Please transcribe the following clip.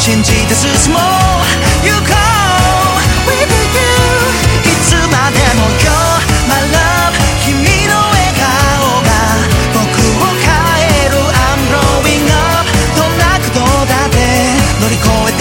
信じて進もう行こう With you いつまでも You're my love 君の笑顔が僕を変える I'm growing up どんな苦闘だって乗り越えて